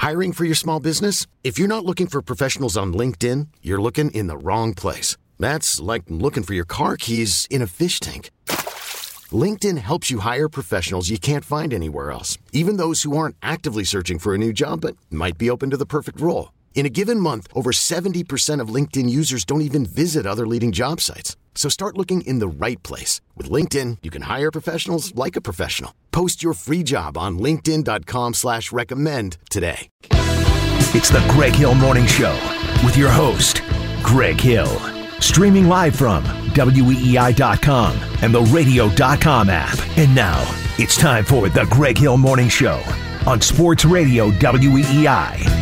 Hiring for your small business? If you're not looking for professionals on LinkedIn, you're looking in the wrong place. That's like looking for your car keys in a fish tank. LinkedIn helps you hire professionals you can't find anywhere else, even those who aren't actively searching for a new job but might be open to the perfect role. In a given month, over 70% of LinkedIn users don't even visit other leading job sites. So start looking in the right place. With LinkedIn, you can hire professionals like a professional. Post your free job on linkedin.com/recommend today. It's the Greg Hill Morning Show with your host, Greg Hill. Streaming live from WEEI.com and the Radio.com app. And now, it's time for the Greg Hill Morning Show on Sports Radio WEEI.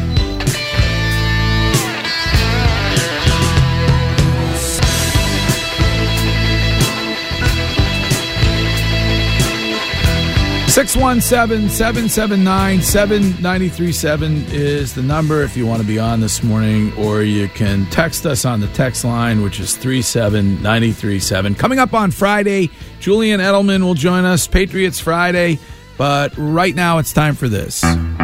617-779-7937 is the number if you want to be on this morning, or you can text us on the text line, which is 37937. Coming up on Friday, Julian Edelman will join us, Patriots Friday, but right now it's time for this.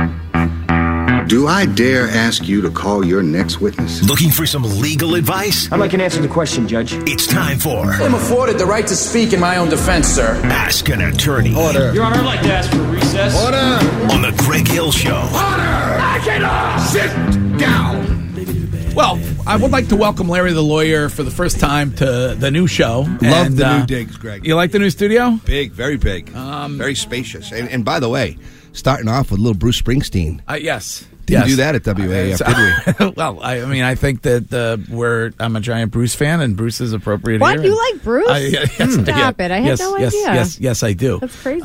Do I dare ask you to call your next witness? Looking for some legal advice? I'd like an answer to the question, Judge. It's time for I'm afforded the right to speak in my own defense, sir. Ask an Attorney. Order. Your Honor, I'd like to ask for a recess. Order! On the Greg Hill Show. Order! Sit down! Well, I would like to welcome Larry the Lawyer for the first time to the new show. Love the new digs, Greg. You like the new studio? Big, very big. Very spacious. And by the way, starting off with a little Bruce Springsteen. Yes. Didn't do that at WAF, did we? Well, I think that I'm a giant Bruce fan, and Bruce is appropriate what? here. What? You like Bruce? Stop it. I had no idea. Yes, I do. That's crazy.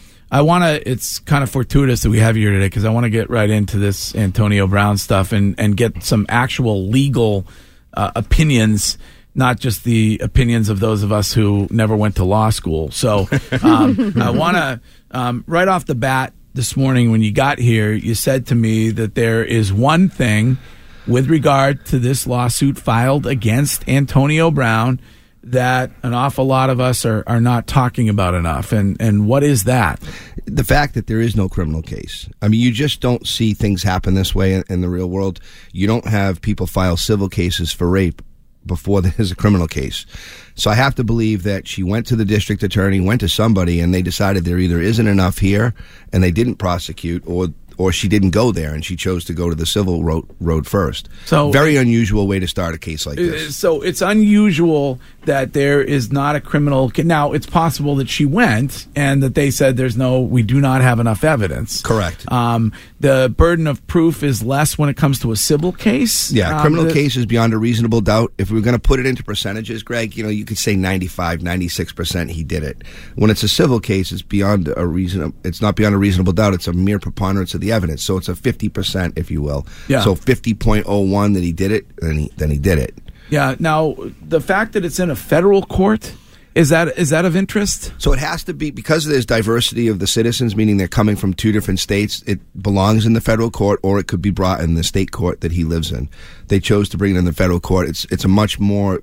It's kind of fortuitous that we have you here today, because I want to get right into this Antonio Brown stuff and get some actual legal opinions, not just the opinions of those of us who never went to law school. So I want to, right off the bat, this morning when you got here, you said to me that there is one thing with regard to this lawsuit filed against Antonio Brown that an awful lot of us are not talking about enough. And what is that? The fact that there is no criminal case. I mean, you just don't see things happen this way in the real world. You don't have people file civil cases for rape before there's a criminal case. So I have to believe that she went to the district attorney, went to somebody, and they decided there either isn't enough here and they didn't prosecute, or she didn't go there and she chose to go to the civil road first. So very unusual way to start a case like this. So it's unusual that there is not a criminal. Now, it's possible that she went and that they said we do not have enough evidence. Correct. The burden of proof is less when it comes to a civil case. Yeah, criminal case is beyond a reasonable doubt. If we were going to put it into percentages, Greg, you could say 95, 96% he did it. When it's a civil case, it's beyond it's not beyond a reasonable doubt. It's a mere preponderance of the evidence. So it's a 50%, if you will. Yeah. So 50.01 that he did it, then he did it. Yeah. Now, the fact that it's in a federal court, is that of interest? So it has to be, because there's diversity of the citizens, meaning they're coming from two different states. It belongs in the federal court, or it could be brought in the state court that he lives in. They chose to bring it in the federal court. It's a much more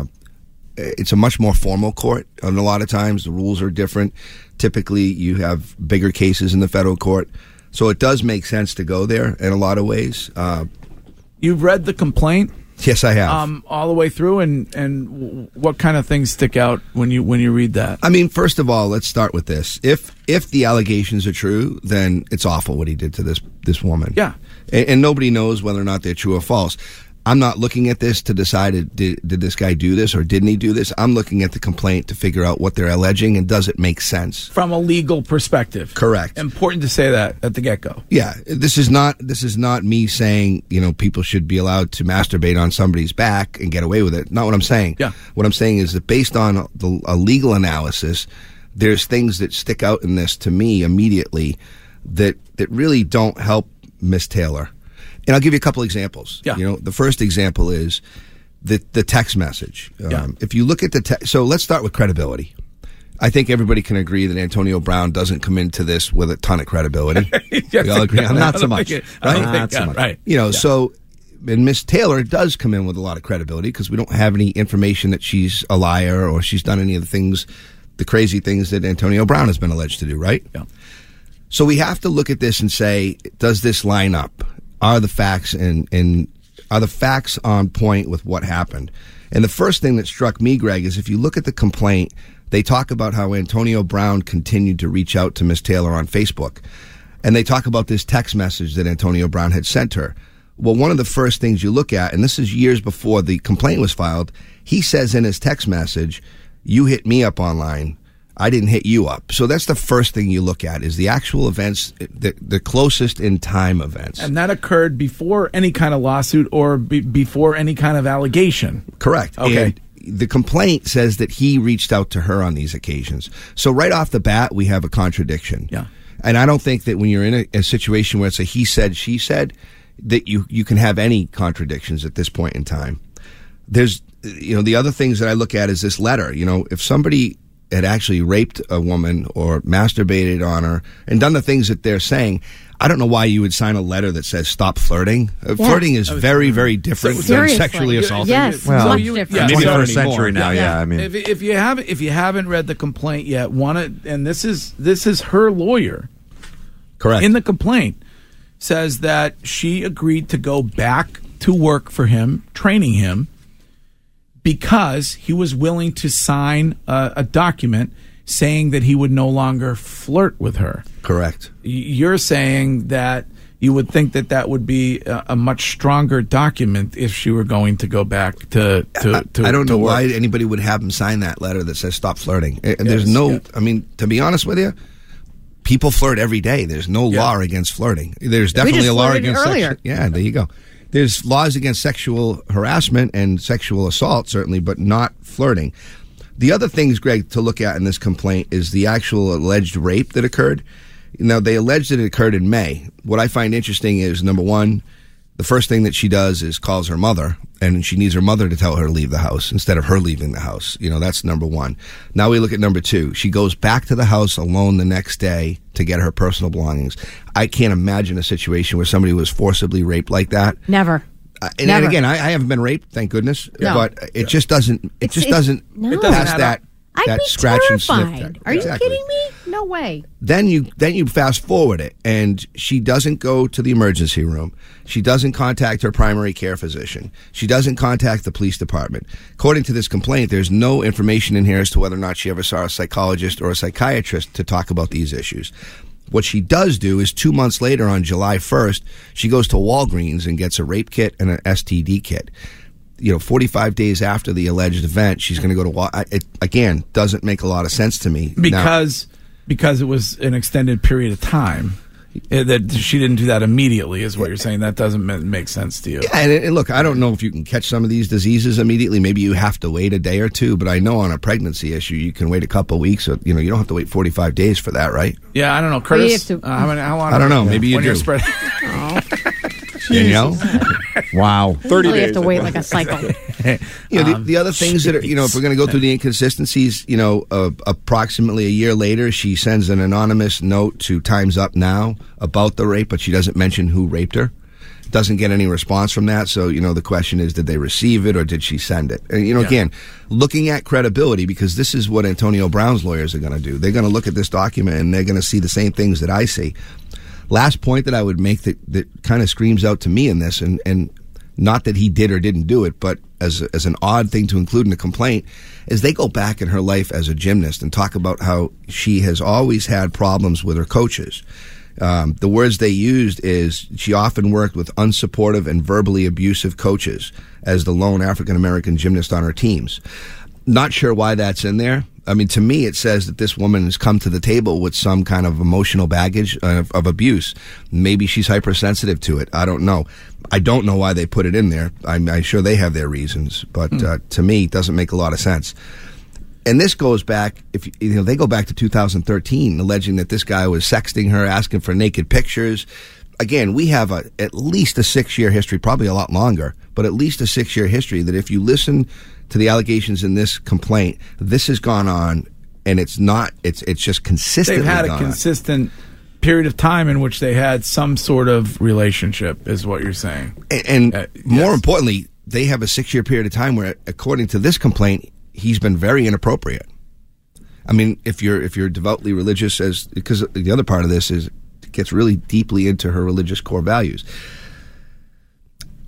formal court. And a lot of times the rules are different. Typically, you have bigger cases in the federal court. So it does make sense to go there in a lot of ways. You've read the complaint? Yes, I have. All the way through, and what kind of things stick out when you read that? I mean, first of all, let's start with this. If the allegations are true, then it's awful what he did to this woman. Yeah. And nobody knows whether or not they're true or false. I'm not looking at this to decide did this guy do this or didn't he do this. I'm looking at the complaint to figure out what they're alleging and does it make sense from a legal perspective. Correct. Important to say that at the get-go. Yeah, this is not me saying people should be allowed to masturbate on somebody's back and get away with it. Not what I'm saying. Yeah. What I'm saying is that based on a legal analysis, there's things that stick out in this to me immediately that really don't help Miss Taylor. And I'll give you a couple examples. Yeah. The first example is the text message. If you look at so let's start with credibility. I think everybody can agree that Antonio Brown doesn't come into this with a ton of credibility. We all agree on that? Not so much. Right. So, and Miss Taylor does come in with a lot of credibility because we don't have any information that she's a liar or she's done any of the crazy things that Antonio Brown has been alleged to do, right? Yeah. So we have to look at this and say, does this line up? are the facts and are the facts on point with what happened? And the first thing that struck me, Greg, is if you look at the complaint, they talk about how Antonio Brown continued to reach out to Miss Taylor on Facebook. And they talk about this text message that Antonio Brown had sent her. Well, one of the first things you look at, and this is years before the complaint was filed, he says in his text message, "You hit me up online. I didn't hit you up." So that's the first thing you look at, is the actual events, the closest in time events. And that occurred before any kind of lawsuit or before any kind of allegation. Correct. Okay. And the complaint says that he reached out to her on these occasions. So right off the bat, we have a contradiction. Yeah. And I don't think that when you're in a situation where it's a he said, she said, that you can have any contradictions at this point in time. There's, the other things that I look at is this letter. If somebody had actually raped a woman or masturbated on her and done the things that they're saying, I don't know why you would sign a letter that says stop flirting. Flirting is very, very different than sexually assaulting. Yes, well, much different. 21st century now. Yeah, I mean, if you haven't read the complaint yet, and this is her lawyer. Correct. In the complaint says that she agreed to go back to work for him, training him, because he was willing to sign a document saying that he would no longer flirt with her. Correct. You're saying that you would think that would be a much stronger document if she were going to go back to I don't know work. why anybody would have him sign that letter that says stop flirting. I mean, to be honest with you, people flirt every day. There's no law against flirting. There's definitely a law against earlier. Yeah, there you go. There's laws against sexual harassment and sexual assault, certainly, but not flirting. The other things, Greg, to look at in this complaint is the actual alleged rape that occurred. Now, they alleged that it occurred in May. What I find interesting is, number one, the first thing that she does is calls her mother, and she needs her mother to tell her to leave the house instead of her leaving the house. That's number one. Now we look at number two. She goes back to the house alone the next day to get her personal belongings. I can't imagine a situation where somebody was forcibly raped like that. Never. And again, I haven't been raped, thank goodness. No. But it just doesn't. It doesn't pass that. I'd that be scratch terrified. and sniff. Are you kidding me? No way. Then you fast forward it, and she doesn't go to the emergency room. She doesn't contact her primary care physician. She doesn't contact the police department. According to this complaint, there's no information in here as to whether or not she ever saw a psychologist or a psychiatrist to talk about these issues. What she does do is 2 months later, on July 1st, she goes to Walgreens and gets a rape kit and an STD kit. 45 days after the alleged event, she's going to go to it again, doesn't make a lot of sense to me. Because it was an extended period of time. That she didn't do that immediately is what you're saying. That doesn't make sense to you. Yeah, and look, I don't know if you can catch some of these diseases immediately. Maybe you have to wait a day or two, but I know on a pregnancy issue, you can wait a couple of weeks. Or, you don't have to wait 45 days for that, right? Yeah, I don't know. Curtis, how long? I don't know. Maybe you do. Danielle? Wow. 30 days. You have to wait like a cycle. The other things that are, if we're going to go through the inconsistencies, approximately a year later, she sends an anonymous note to Time's Up Now about the rape, but she doesn't mention who raped her. Doesn't get any response from that. So, the question is, did they receive it or did she send it? And, again, looking at credibility, because this is what Antonio Brown's lawyers are going to do. They're going to look at this document and they're going to see the same things that I see. Last point that I would make that kind of screams out to me in this, and not that he did or didn't do it, but as an odd thing to include in the complaint, is they go back in her life as a gymnast and talk about how she has always had problems with her coaches. The words they used is she often worked with unsupportive and verbally abusive coaches as the lone African-American gymnast on her teams. Not sure why that's in there. I mean, to me, it says that this woman has come to the table with some kind of emotional baggage of abuse. Maybe she's hypersensitive to it. I don't know. I don't know why they put it in there. I'm sure they have their reasons, but to me, it doesn't make a lot of sense. And this goes back, they go back to 2013, alleging that this guy was sexting her, asking for naked pictures. Again, we have at least a 6-year history, probably a lot longer, but at least a 6-year history that if you listen to the allegations in this complaint, this has gone on, and it's just consistently They've had a consistent period of time in which they had some sort of relationship, is what you're saying. And more importantly, they have a 6-year period of time where, according to this complaint, he's been very inappropriate. I mean, if you're devoutly religious, because the other part of this is it gets really deeply into her religious core values.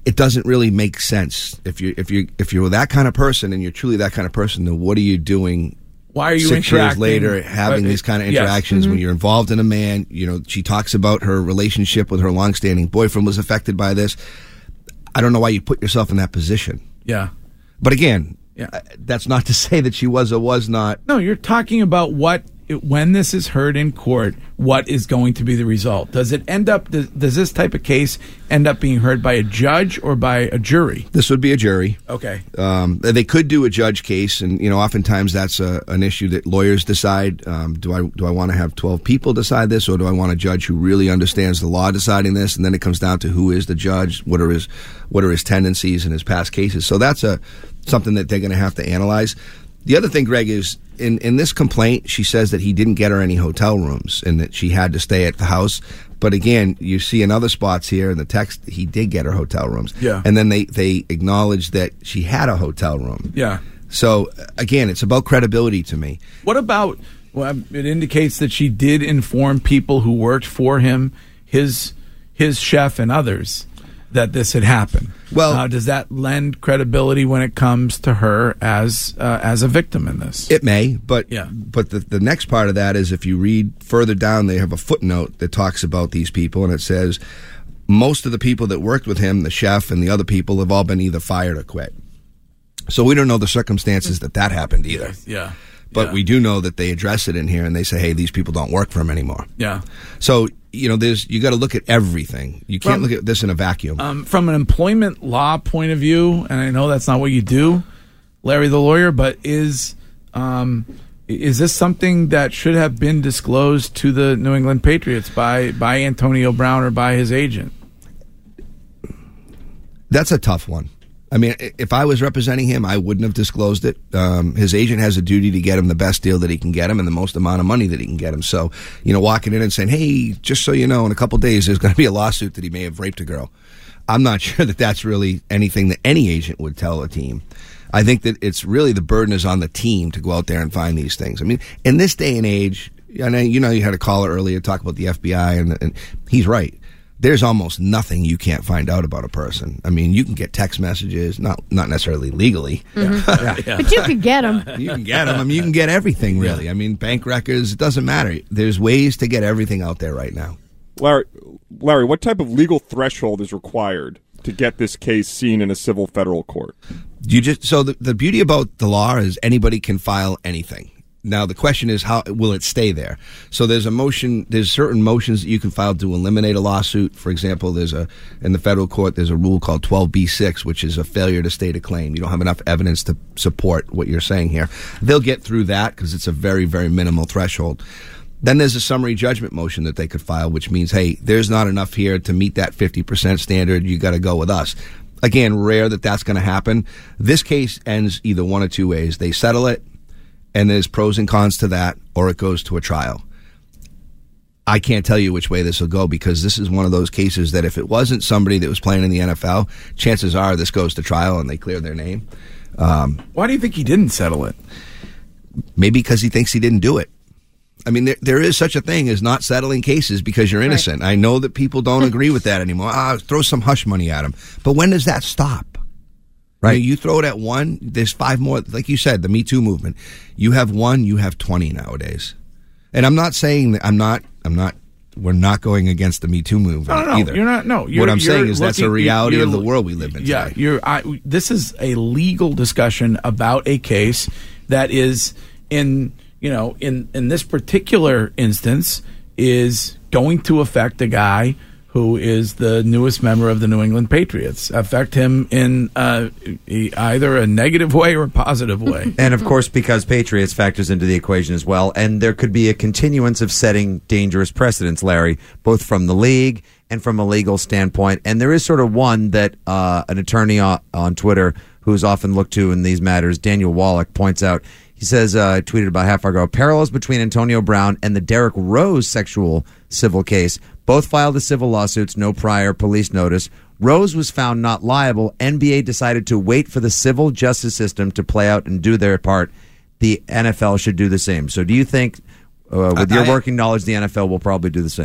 it doesn't really make sense. If you're that kind of person and you're truly that kind of person, then what are you doing? Why are you 6 years later having these kind of interactions when you're involved in a man? She talks about her relationship with her longstanding boyfriend was affected by this. I don't know why you put yourself in that position. Yeah. But again, that's not to say that she was or was not. No, you're talking about when this is heard in court, what is going to be the result? Does it end up? Does this type of case end up being heard by a judge or by a jury? This would be a jury. Okay. They could do a judge case, and oftentimes that's an issue that lawyers decide. Do I want to have 12 people decide this, or do I want a judge who really understands the law deciding this? And then it comes down to who is the judge, what are his tendencies in his past cases. So that's something that they're going to have to analyze. The other thing, Greg, is in this complaint, she says that he didn't get her any hotel rooms and that she had to stay at the house. But again, you see in other spots here in the text, he did get her hotel rooms. Yeah. And then they acknowledged that she had a hotel room. Yeah. So again, it's about credibility to me. What about, it indicates that she did inform people who worked for him, his chef and others, that this had happened. Well, does that lend credibility when it comes to her as a victim in this? It may, but the next part of that is if you read further down, they have a footnote that talks about these people, and it says most of the people that worked with him, the chef and the other people, have all been either fired or quit. So we don't know the circumstances that happened either. Yeah. But we do know that they address it in here and they say, hey, these people don't work for him anymore. Yeah. So, you got to look at everything. You can't look at this in a vacuum. From an employment law point of view, and I know that's not what you do, Larry the lawyer, but is this something that should have been disclosed to the New England Patriots by Antonio Brown or by his agent? That's a tough one. I mean, if I was representing him, I wouldn't have disclosed it. His agent has a duty to get him the best deal that he can get him and the most amount of money that he can get him. So, walking in and saying, hey, just so you know, in a couple of days, there's going to be a lawsuit that he may have raped a girl. I'm not sure that that's really anything that any agent would tell a team. I think that it's really the burden is on the team to go out there and find these things. I mean, in this day and age, I know you had a caller earlier talk about the FBI, and he's right. There's almost nothing you can't find out about a person. I mean, you can get text messages, not necessarily legally. Mm-hmm. But you can get them. You can get them. I mean, you can get everything, really. Yeah. I mean, bank records, it doesn't matter. There's ways to get everything out there right now. Larry, what type of legal threshold is required to get this case seen in a civil federal court? So the beauty about the law is anybody can file anything. Now, the question is, how will it stay there? So there's certain motions that you can file to eliminate a lawsuit. For example, in the federal court, there's a rule called 12b-6, which is a failure to state a claim. You don't have enough evidence to support what you're saying here. They'll get through that because it's a very, very minimal threshold. Then there's a summary judgment motion that they could file, which means, hey, there's not enough here to meet that 50% standard. You got to go with us. Again, rare that that's going to happen. This case ends either one of two ways. They settle it, and there's pros and cons to that, or it goes to a trial. I can't tell you which way this will go because this is one of those cases that if it wasn't somebody that was playing in the NFL, chances are this goes to trial and they clear their name. Why do you think he didn't settle it? Maybe because he thinks he didn't do it. I mean, there is such a thing as not settling cases because you're innocent. Right. I know that people don't agree with that anymore. Throw some hush money at him. But when does that stop? Right. I mean, you throw it at one, there's 5 more. Like you said, the Me Too movement. You have 1, you have 20 nowadays. And I'm not saying that we're not going against the Me Too movement either. You're not. No. What I'm saying is that's a reality of the world we live in today. Yeah. This is a legal discussion about a case that is in this particular instance is going to affect a guy who is the newest member of the New England Patriots, affect him in either a negative way or a positive way. And, of course, because Patriots factors into the equation as well, and there could be a continuance of setting dangerous precedents, Larry, both from the league and from a legal standpoint. And there is sort of one that an attorney on Twitter who's often looked to in these matters, Daniel Wallach, points out. He says, tweeted about half hour ago, parallels between Antonio Brown and the Derrick Rose sexual civil case. Both filed the civil lawsuits, no prior police notice. Rose was found not liable. NBA decided to wait for the civil justice system to play out and do their part. The NFL should do the same. So do you think, with your working knowledge, the NFL will probably do the same?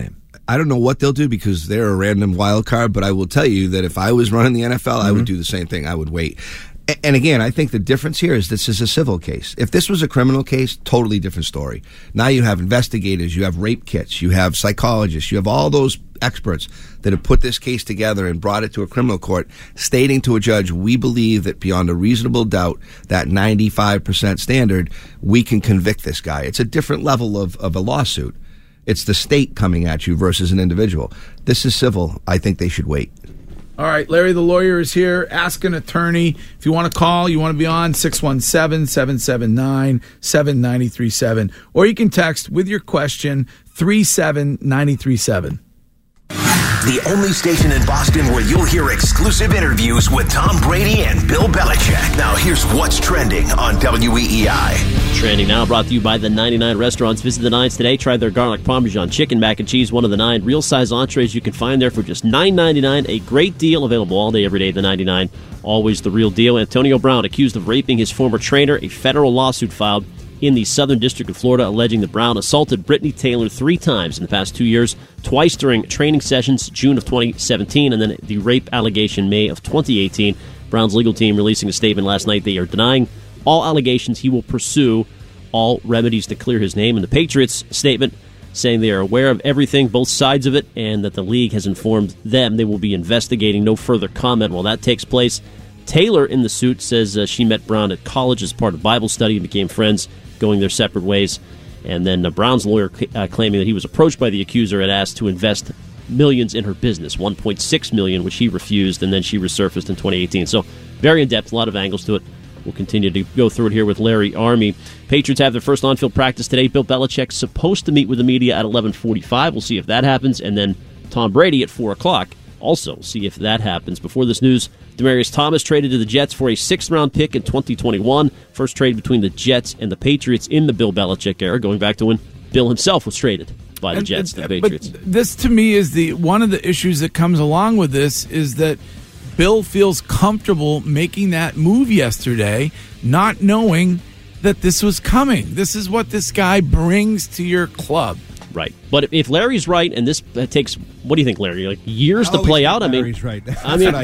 I don't know what they'll do because they're a random wild card, but I will tell you that if I was running the NFL, I would do the same thing. I would wait. And again, I think the difference here is this is a civil case. If this was a criminal case, totally different story. Now you have investigators, you have rape kits, you have psychologists, you have all those experts that have put this case together and brought it to a criminal court, stating to a judge, we believe that beyond a reasonable doubt, that 95% standard, we can convict this guy. It's a different level of a lawsuit. It's the state coming at you versus an individual. This is civil. I think they should wait. All right, Larry the Lawyer is here. Ask an Attorney. If you want to call, you want to be on 617-779-7937. Or you can text with your question 37937. The only station in Boston where you'll hear exclusive interviews with Tom Brady and Bill Belichick. Now here's what's trending on WEEI. Trending now brought to you by the 99 Restaurants. Visit the 9s today. Try their garlic parmesan chicken mac and cheese, one of the 9 real-size entrees you can find there for just $9.99. A great deal available all day, every day. The 99, always the real deal. Antonio Brown accused of raping his former trainer. A federal lawsuit filed in the Southern District of Florida alleging that Brown assaulted Brittany Taylor 3 times in the past 2 years, twice during training sessions, June of 2017, and then the rape allegation, May of 2018. Brown's legal team releasing a statement last night. They are denying all allegations. He will pursue all remedies to clear his name. And the Patriots statement saying they are aware of everything, both sides of it, and that the league has informed them they will be investigating. No further comment while that takes place. Taylor in the suit says she met Brown at college as part of Bible study and became friends, going their separate ways. And then Brown's lawyer claiming that he was approached by the accuser and asked to invest millions in her business, $1.6 million, which he refused, and then she resurfaced in 2018. So very in-depth, a lot of angles to it. We'll continue to go through it here with Larry Army. Patriots have their first on-field practice today. Bill Belichick's supposed to meet with the media at 11:45. We'll see if that happens. And then Tom Brady at 4 o'clock. Also, see if that happens. Before this news, Demaryius Thomas traded to the Jets for a 6th-round pick in 2021. First trade between the Jets and the Patriots in the Bill Belichick era, going back to when Bill himself was traded by the Jets to the Patriots. But this, to me, is one of the issues that comes along with this is that Bill feels comfortable making that move yesterday, not knowing that this was coming. This is what this guy brings to your club. Right. But if Larry's right, and this takes, what do you think, Larry, like years to play out? Larry's right. I mean,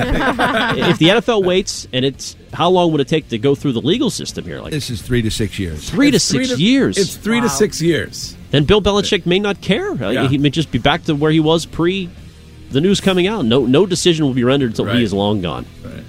if the NFL waits, and it's, how long would it take to go through the legal system here? Like, this is 3 to 6 years. 3 to 6 years. It's 3 to 6 years. Then Bill Belichick may not care. Yeah. He may just be back to where he was pre the news coming out. No decision will be rendered until he is long gone. Right.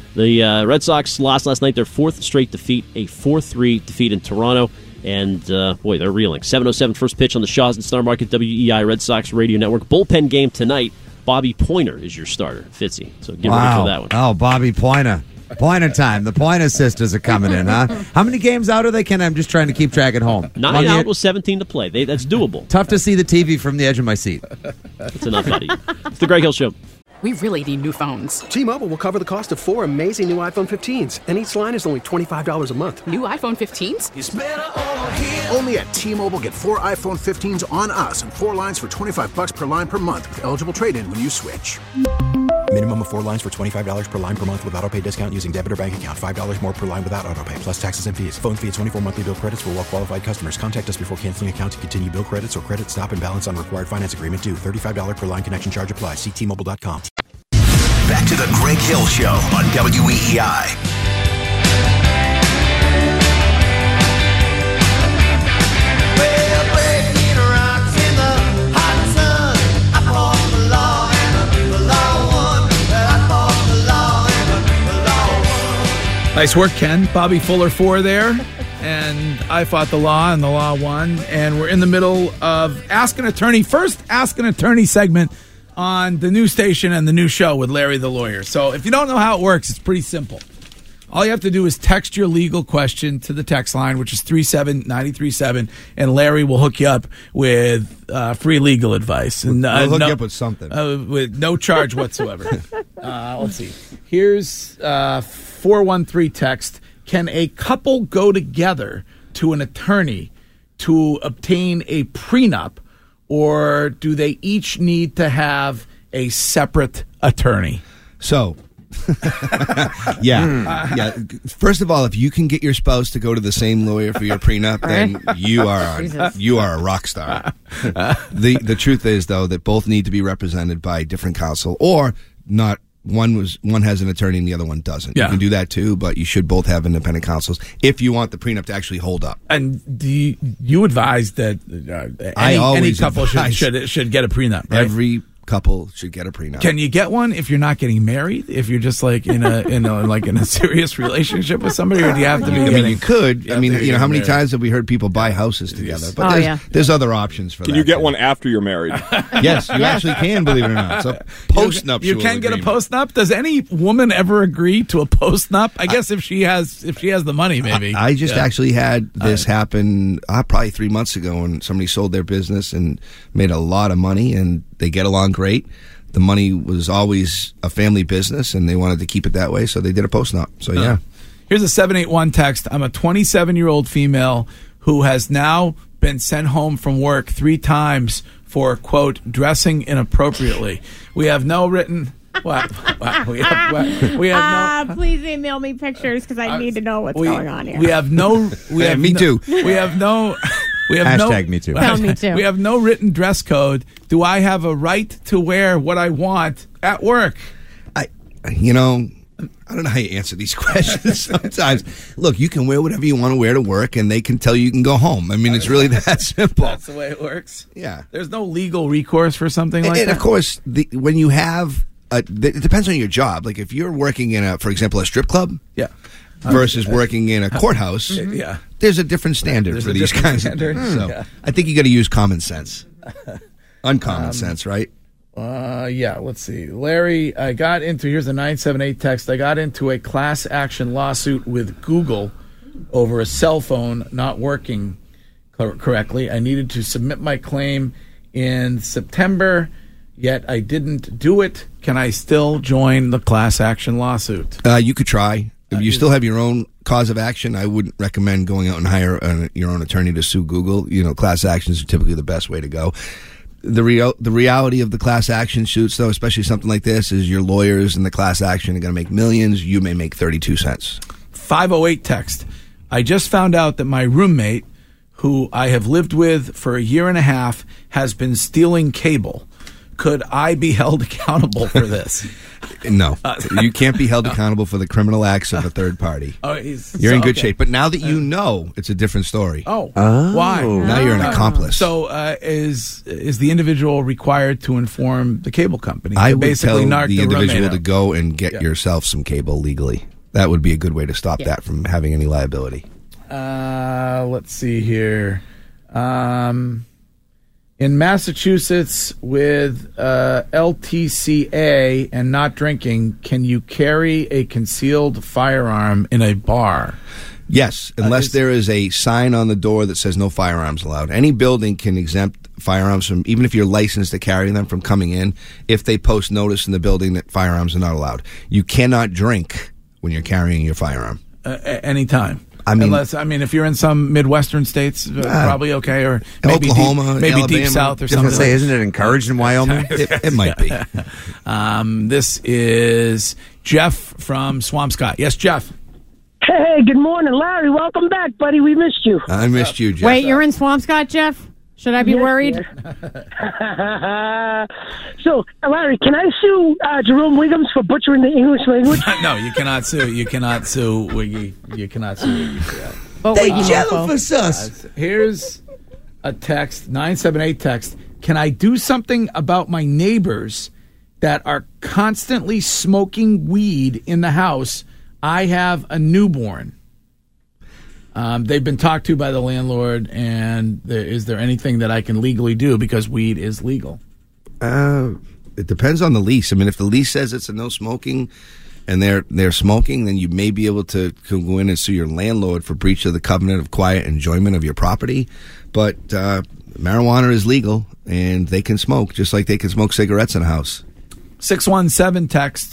The Red Sox lost last night, their 4th straight defeat, a 4-3 defeat in Toronto. And, boy, they're reeling. 7:07 first pitch on the Shaws and Star Market WEEI Red Sox Radio Network. Bullpen game tonight. Bobby Pointer is your starter, Fitzy. So get ready for that one. Oh, Bobby Pointer. Pointer time. The Pointer sisters are coming in, huh? How many games out are they, Ken? I'm just trying to keep track at home. 9 out with 17 to play. That's doable. Tough to see the TV from the edge of my seat. That's enough out of you. It's the Greg Hill Show. We really need new phones. T-Mobile will cover the cost of 4 amazing new iPhone 15s, and each line is only $25 a month. New iPhone 15s? It's better over here. Only at T-Mobile, get 4 iPhone 15s on us and 4 lines for $25 per line per month with eligible trade-in when you switch. Minimum of 4 lines for $25 per line per month with autopay discount using debit or bank account. $5 more per line without autopay, plus taxes and fees. Phone fee at 24 monthly bill credits for well-qualified customers. Contact us before canceling account to continue bill credits or credit stop and balance on required finance agreement due. $35 per line connection charge applies. See T-Mobile.com. Back to the Greg Hill Show on WEEI. Nice work, Ken. Bobby Fuller 4 there. And I fought the law, and the law won. And we're in the middle of Ask an Attorney. First Ask an Attorney segment on the new station and the new show with Larry the Lawyer. So if you don't know how it works, it's pretty simple. All you have to do is text your legal question to the text line, which is 37937, and Larry will hook you up with free legal advice. And we'll hook you up with something. With no charge whatsoever. Let's see. Here's 413 text. Can a couple go together to an attorney to obtain a prenup, or do they each need to have a separate attorney? So, Yeah. First of all, if you can get your spouse to go to the same lawyer for your prenup, then you are a rock star. The truth is, though, that both need to be represented by different counsel, or not. One has an attorney and the other one doesn't. Yeah. You can do that too, but you should both have independent counsels if you want the prenup to actually hold up. And do you advise that any couple should get a prenup, right? Every couple should get a prenup. Can you get one if you're not getting married? If you're just like in a serious relationship with somebody, or do you have to be? I mean, you could. I mean, how many times have we heard people buy houses together? But there's other options for that. Can you get one after you're married? Yes, you actually can, believe it or not. So post-nuptial You can get a agreement. post-nup? Does any woman ever agree to a post-nup? I guess if she has the money, maybe. I just actually had this happen probably 3 months ago when somebody sold their business and made a lot of money, and they get along great. The money was always a family business, and they wanted to keep it that way, so they did a post-nup. So, yeah. Here's a 781 text. I'm a 27-year-old female who has now been sent home from work 3 times for, quote, dressing inappropriately. We have no written... What? We have no... Please email me pictures because I need to know what's going on here. We have no... Me too. We have no... Hashtag me too. Me too. We have no written dress code. Do I have a right to wear what I want at work? I don't know how you answer these questions sometimes. Look, you can wear whatever you want to wear to work, and they can tell you can go home. I mean, it's really that simple. That's the way it works? Yeah. There's no legal recourse for something like that? And, of course, when you have... it depends on your job. Like, if you're working in, for example, a strip club... Yeah. Versus working in a courthouse, there's a different standard for these kinds of things. So I think you got to use common sense, uncommon sense, right? Let's see, Larry. Here's a 978 text. I got into a class action lawsuit with Google over a cell phone not working correctly. I needed to submit my claim in September, yet I didn't do it. Can I still join the class action lawsuit? You could try. If you still have your own cause of action, I wouldn't recommend going out and hire your own attorney to sue Google. Class actions are typically the best way to go. The reality of the class action suits, though, especially something like this, is your lawyers in the class action are going to make millions. You may make 32 cents. 508 text. I just found out that my roommate, who I have lived with for a year and a half, has been stealing cable. Could I be held accountable for this? No. You can't be held accountable for the criminal acts of a third party. You're in good shape. But now that you know, it's a different story. Why? Now you're an accomplice. So is the individual required to inform the cable company? I would basically tell narc the individual roommate to go and get yourself some cable legally. That would be a good way to stop that from having any liability. Let's see here. In Massachusetts, with LTCA and not drinking, can you carry a concealed firearm in a bar? Yes, unless there is a sign on the door that says no firearms allowed. Any building can exempt firearms from, even if you're licensed to carry them, from coming in, if they post notice in the building that firearms are not allowed. You cannot drink when you're carrying your firearm. Anytime. If you're in some Midwestern states, probably okay, or maybe Oklahoma, maybe Alabama, deep south or something. I was something. going to say, isn't it encouraged in Wyoming? It might be. This is Jeff from Swampscott. Yes, Jeff. Hey, good morning, Larry. Welcome back, buddy. We missed you. I missed you, Jeff. Wait, you're in Swampscott, Jeff? Should I be worried? Yes. So, Larry, can I sue Jerome Wiggums for butchering the English language? No, you cannot sue. You cannot sue Wiggy. You cannot sue Wiggy for that. They jealous us. Here's a text, 978 text. Can I do something about my neighbors that are constantly smoking weed in the house? I have a newborn. They've been talked to by the landlord, and is there anything that I can legally do because weed is legal? It depends on the lease. I mean, if the lease says it's a no smoking and they're smoking, then you may be able to go in and sue your landlord for breach of the covenant of quiet enjoyment of your property. But marijuana is legal, and they can smoke just like they can smoke cigarettes in a house. 617 text.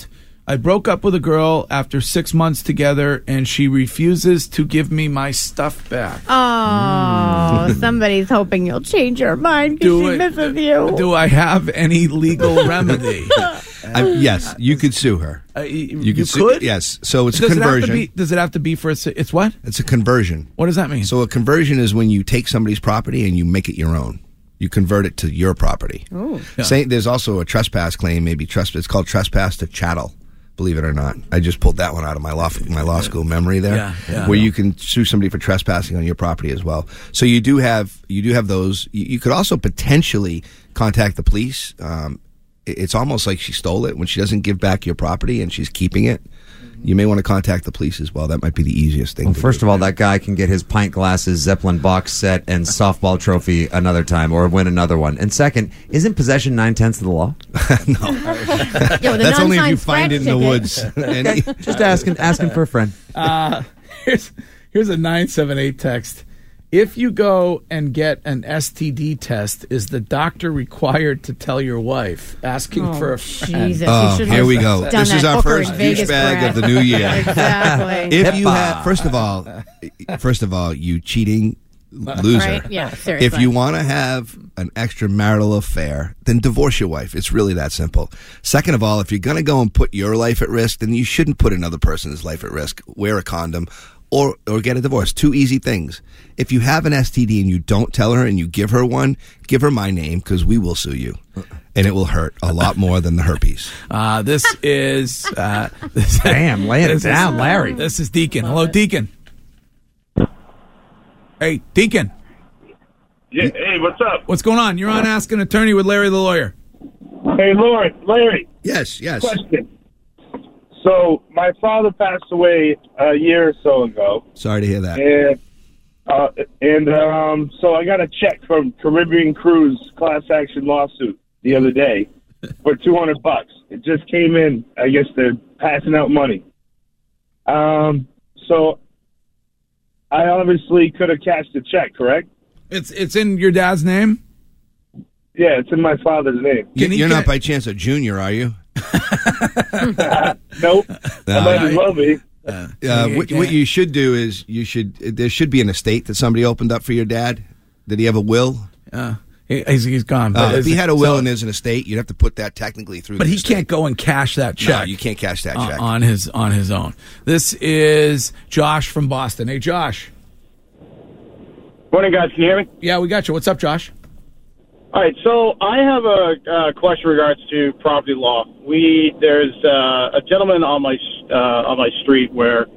I broke up with a girl after 6 months together, and she refuses to give me my stuff back. Oh, somebody's hoping you'll change your mind because she misses you. Do I have any legal remedy? Yes, you could sue her. You could? Yes. So it's a conversion. Does it have to be for it's what? It's a conversion. What does that mean? So a conversion is when you take somebody's property and you make it your own. You convert it to your property. Oh. Yeah. There's also a trespass claim, it's called trespass to chattel. Believe it or not, I just pulled that one out of my law school memory there, where you can sue somebody for trespassing on your property as well. So you do have those. You could also potentially contact the police. It's almost like she stole it when she doesn't give back your property and she's keeping it. You may want to contact the police as well. That might be the easiest thing. Well, first of all, that guy can get his pint glasses, Zeppelin box set, and softball trophy another time, or win another one. And second, isn't possession 9/10 of the law? No, that's only if you find it in the woods. Okay, just asking for a friend. Here's a 978 text. If you go and get an STD test, is the doctor required to tell your wife? Asking for a friend. Jesus, here we go. This is our first douchebag of the new year. Exactly. If you have, first of all, you cheating loser. Right? Yeah, seriously. If you want to have an extramarital affair, then divorce your wife. It's really that simple. Second of all, if you're going to go and put your life at risk, then you shouldn't put another person's life at risk. Wear a condom. Or get a divorce. Two easy things. If you have an STD and you don't tell her and you give her one, give her my name because we will sue you. And it will hurt a lot more than the herpes. This is... Damn, laying it down, Larry. This is Deacon. Hello, Deacon. Hey, Deacon. Yeah, hey, what's up? What's going on? You're on Ask an Attorney with Larry the Lawyer. Hey, Larry. Yes. Question. So, my father passed away a year or so ago. Sorry to hear that. So I got a check from Caribbean Cruise class action lawsuit the other day for $200. It just came in. I guess they're passing out money. So I obviously could have cashed the check, correct? It's in your dad's name? Yeah, it's in my father's name. You're not by chance a junior, are you? Nope. I might as well be. What you should do is there should be an estate that somebody opened up for your dad. Did he have a will? He's gone. If he had a will and there's an estate, you'd have to put that technically through. But the he estate. can't go and cash that check. No, you can't cash that check on his own. This is Josh from Boston. Hey, Josh. Morning, guys. Can you hear me? Yeah, we got you. What's up, Josh? All right, so I have a question in regards to property law. There's a gentleman on my street where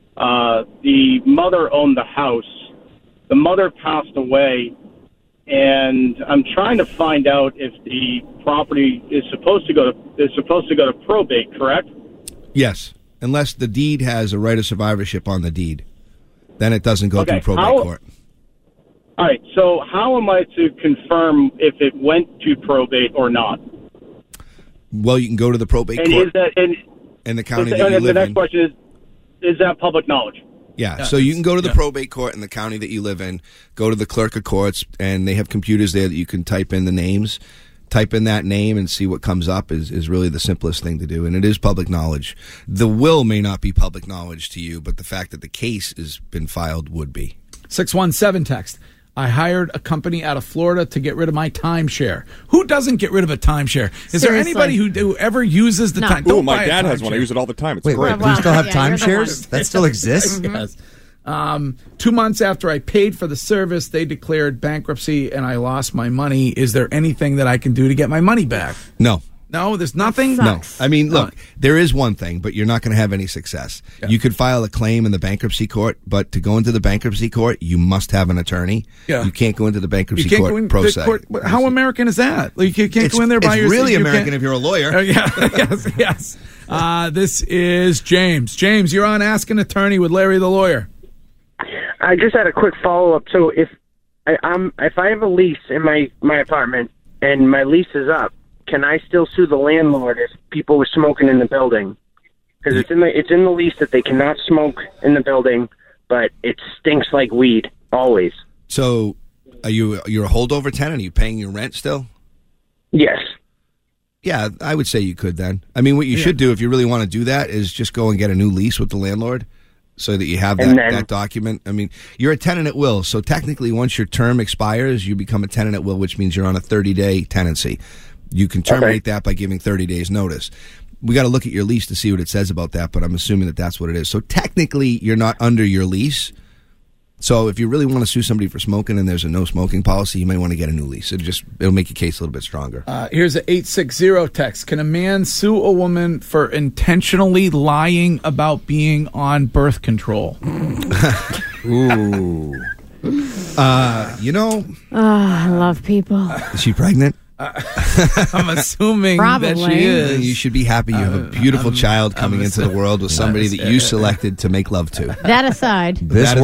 the mother owned the house. The mother passed away, and I'm trying to find out if the property is supposed to go to probate. Correct? Yes, unless the deed has a right of survivorship on the deed, then it doesn't go through probate court. All right, so how am I to confirm if it went to probate or not? Well, you can go to the probate court in the county that you live in. The next question is that public knowledge? Yeah, so you can go to the probate court in the county that you live in, go to the clerk of courts, and they have computers there that you can type in the names. Type in that name and see what comes up is really the simplest thing to do, and it is public knowledge. The will may not be public knowledge to you, but the fact that the case has been filed would be. 617 text. I hired a company out of Florida to get rid of my timeshare. Who doesn't get rid of a timeshare? Is there anybody who ever uses the time? Oh, my dad has one. I use it all the time. It's great. Do you still have timeshares? That still exists? Yes. 2 months after I paid for the service, they declared bankruptcy and I lost my money. Is there anything that I can do to get my money back? No. No, there's nothing? No. I mean, look, there is one thing, but you're not going to have any success. Yeah. You could file a claim in the bankruptcy court, but to go into the bankruptcy court, you must have an attorney. Yeah. You can't go into the bankruptcy court pro se. How American is that? Like, you can't go in there by yourself. It's really American if you're a lawyer. Yes. This is James. James, you're on Ask an Attorney with Larry the Lawyer. I just had a quick follow-up. So if I have a lease in my apartment and my lease is up, can I still sue the landlord if people were smoking in the building? Because it's in the lease that they cannot smoke in the building, but it stinks like weed always. So, you're a holdover tenant? Are you paying your rent still? Yes. Yeah, I would say you could then. I mean, what you should do if you really want to do that is just go and get a new lease with the landlord so that you have that document. I mean, you're a tenant at will, so technically once your term expires, you become a tenant at will, which means you're on a 30-day tenancy. You can terminate that by giving 30 days notice. We got to look at your lease to see what it says about that, but I'm assuming that that's what it is. So technically, you're not under your lease. So if you really want to sue somebody for smoking and there's a no smoking policy, you might want to get a new lease. It'll make your case a little bit stronger. Here's an 860 text. Can a man sue a woman for intentionally lying about being on birth control? Ooh. I love people. Is she pregnant? I'm assuming that she is. You should be happy you have a beautiful child coming into the world with somebody that you selected to make love to. That aside.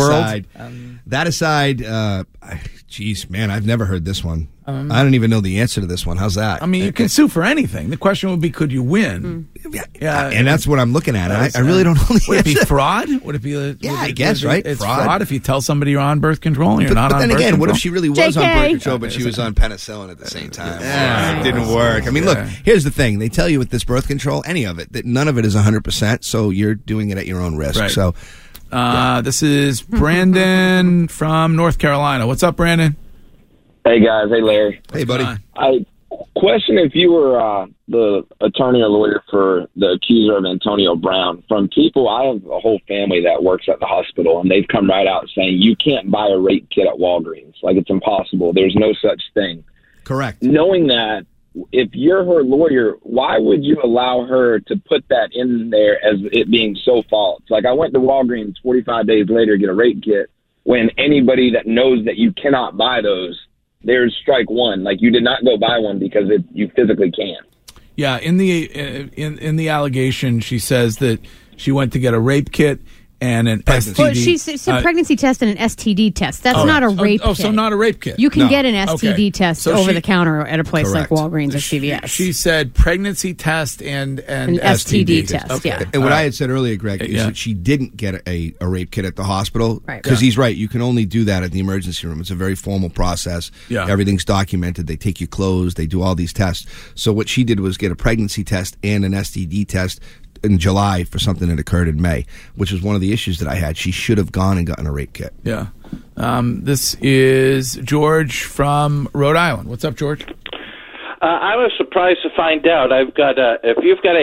That aside, geez, man, I've never heard this one. I don't even know the answer to this one. How's that? I mean, you can sue for anything. The question would be, could you win? Yeah, and that's what I'm looking at. I really don't know the answer. Would it be fraud? Would it be? I guess, right? It's fraud if you tell somebody you're on birth control and you're not on birth control. But then again, what if she really was on birth control, but she was on penicillin at the same time? It didn't work. I mean, look, here's the thing. They tell you with this birth control, any of it, that none of it is 100%, so you're doing it at your own risk. Right. So, this is Brandon from North Carolina. What's up, Brandon? Hey, guys. Hey, Larry. Hey, buddy. I question if you were the attorney or lawyer for the accuser of Antonio Brown. From people, I have a whole family that works at the hospital, and they've come right out saying you can't buy a rape kit at Walgreens. Like, it's impossible. There's no such thing. Correct. Knowing that, if you're her lawyer, why would you allow her to put that in there as it being so false? Like, I went to Walgreens 45 days later to get a rape kit when anybody that knows that you cannot buy those, there's strike one. Like, you did not go buy one because you physically can't. Yeah, in the allegation, she says that she went to get a rape kit and an STD. Well, she said pregnancy test and an STD test. That's not a rape kit. So not a rape kit. You can get an STD test over the counter at a place like Walgreens or CVS. She said pregnancy test and an STD test. Okay. Yeah. And what I had said earlier, Greg, is that she didn't get a rape kit at the hospital. Because he's right. You can only do that at the emergency room. It's a very formal process. Yeah. Everything's documented. They take your clothes. They do all these tests. So what she did was get a pregnancy test and an STD test in July for something that occurred in May, which was one of the issues that I had. She should have gone and gotten a rape kit. Yeah. This is George from Rhode Island. What's up, George? I was surprised to find out if you've got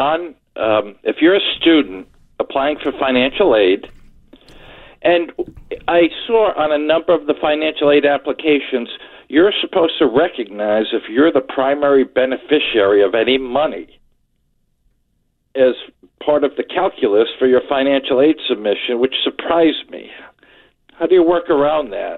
if you're a student applying for financial aid, and I saw on a number of the financial aid applications, you're supposed to recognize if you're the primary beneficiary of any money as part of the calculus for your financial aid submission, which surprised me. How do you work around that?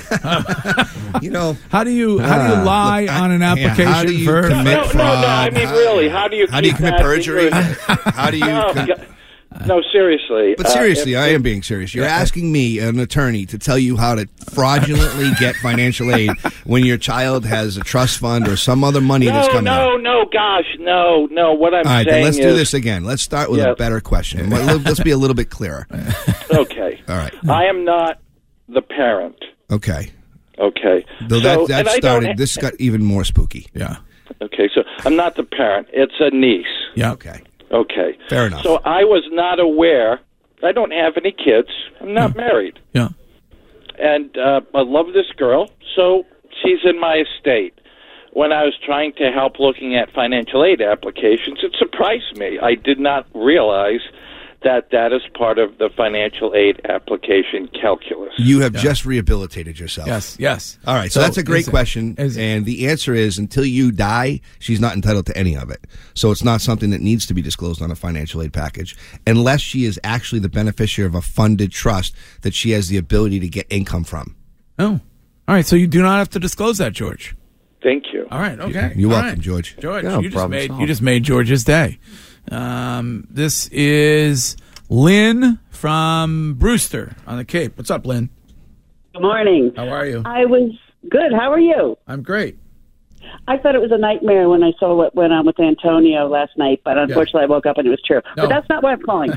How do you lie on an application? How do you commit fraud? No, I mean, really, how do you commit perjury? How do you... No, seriously. But seriously, I am being serious. You're asking me, an attorney, to tell you how to fraudulently get financial aid when your child has a trust fund or some other money that's coming out. No, gosh, no. What I'm saying is... All right, then let's do this again. Let's start with a better question. Let's be a little bit clearer. Okay. All right. I am not the parent. Okay. Though that started... This got even more spooky. Yeah. Okay, so I'm not the parent. It's a niece. Yeah. Okay. Fair enough. So I was not aware. I don't have any kids. I'm not married. Yeah. And I love this girl, so she's in my estate. When I was trying to help looking at financial aid applications, it surprised me. I did not realize that is part of the financial aid application calculus. You have just rehabilitated yourself. Yes. All right, so that's a great question. And the answer is, until you die, she's not entitled to any of it. So it's not something that needs to be disclosed on a financial aid package, unless she is actually the beneficiary of a funded trust that she has the ability to get income from. Oh, all right. So you do not have to disclose that, George. Thank you. All right. Okay. You're welcome, George. George, you just made George's day. This is Lynn from Brewster on the Cape. What's up, Lynn? Good morning. How are you? I was good. How are you? I'm great. I thought it was a nightmare when I saw what went on with Antonio last night, but unfortunately I woke up and it was true. No. But that's not why I'm calling.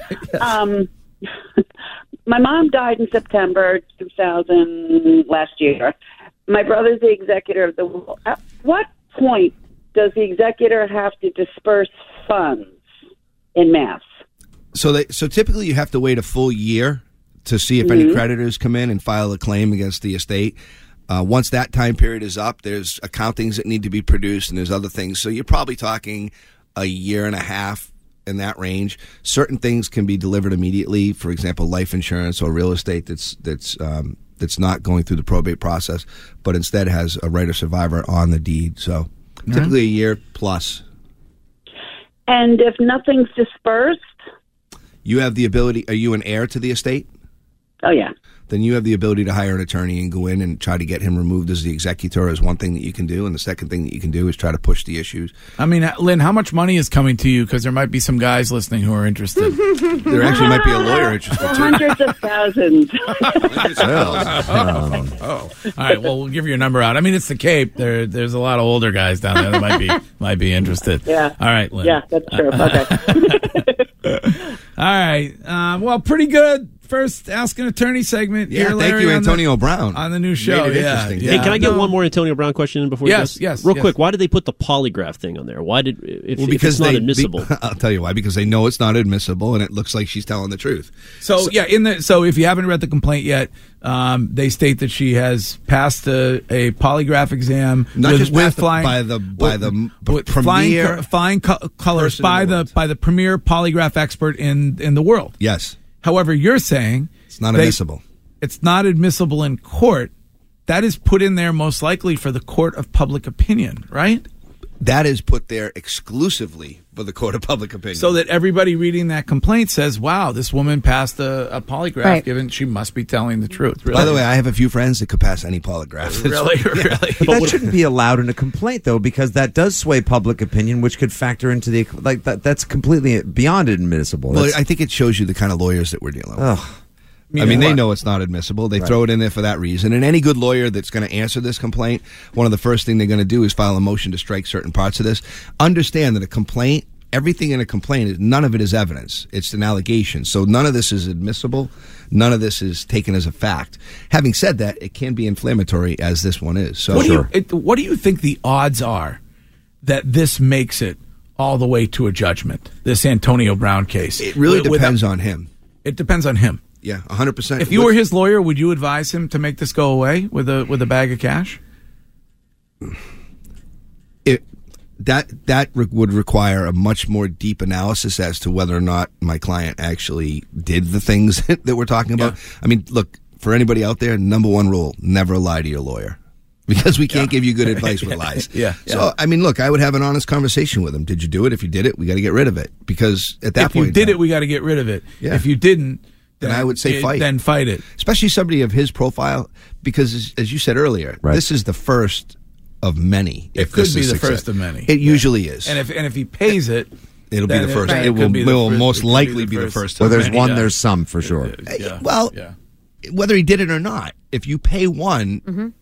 My mom died in September 2000 last year. My brother's the executor of the will. At what point does the executor have to disperse funds in mass? So typically you have to wait a full year to see if any creditors come in and file a claim against the estate. Once that time period is up, there's accountings that need to be produced, and there's other things. So you're probably talking a year and a half in that range. Certain things can be delivered immediately. For example, life insurance or real estate that's not going through the probate process, but instead has a right of survivor on the deed. So typically a year plus. And if nothing's dispersed? You have the ability. Are you an heir to the estate? Oh, yeah. Then you have the ability to hire an attorney and go in and try to get him removed as the executor is one thing that you can do. And the second thing that you can do is try to push the issues. I mean, Lynn, how much money is coming to you? Because there might be some guys listening who are interested. There actually might be a lawyer interested, too. Hundreds of thousands. All right, well, we'll give your number out. I mean, it's the Cape. There's a lot of older guys down there that might be interested. Yeah. All right, Lynn. Yeah, that's true. Okay. All right. Well, pretty good. First Ask an Attorney segment. Yeah, here, thank you, Antonio Brown. On the new show. Made it Yeah. interesting. Hey, can I get one more Antonio Brown question in before you Yes, go? yes. Real quick, why did they put the polygraph thing on there? Why did if it's not admissible? I'll tell you why. Because they know it's not admissible, and it looks like she's telling the truth. So if you haven't read the complaint yet, they state that she has passed a polygraph exam, Not just with passed flying by the with premier flying colors by the premier polygraph expert in the world. Yes. However, you're saying it's not admissible. It's not admissible in court. That is put in there most likely for the court of public opinion, right? That is put there exclusively for the court of public opinion. So that everybody reading that complaint says, wow, this woman passed a polygraph, Right. given she must be telling the truth. Really? By the way, I have a few friends that could pass any polygraph. Really? But that shouldn't be allowed in a complaint, though, because that does sway public opinion, which could factor into the that's completely beyond admissible. Well, I think it shows you the kind of lawyers that we're dealing with. Ugh. I mean, they know it's not admissible. They throw it in there for that reason. And any good lawyer that's going to answer this complaint, one of the first thing they're going to do is file a motion to strike certain parts of this. Understand that a complaint, everything in a complaint, none of it is evidence. It's an allegation. So none of this is admissible. None of this is taken as a fact. Having said that, it can be inflammatory, as this one is. So what do you think the odds are that this makes it all the way to a judgment, this Antonio Brown case? It really depends on him. It depends on him. Yeah, 100%. If you were his lawyer, would you advise him to make this go away with a bag of cash? That would require a much more deep analysis as to whether or not my client actually did the things that we're talking about. Yeah. I mean, look, for anybody out there, number one rule, never lie to your lawyer. Because we can't give you good advice with lies. So, I mean, look, I would have an honest conversation with him. Did you do it? If you did it, we got to get rid of it. Because at that point, if you did it, we got to get rid of it. Yeah. If you didn't, then I would say fight. Then fight it. Especially somebody of his profile, because as you said earlier, this is the first of many. It could be the first of many. It usually is. And if he pays it, it'll be the first. It will most likely be the first. Well, there's one, there's some for sure. Well, whether he did it or not, if you pay one,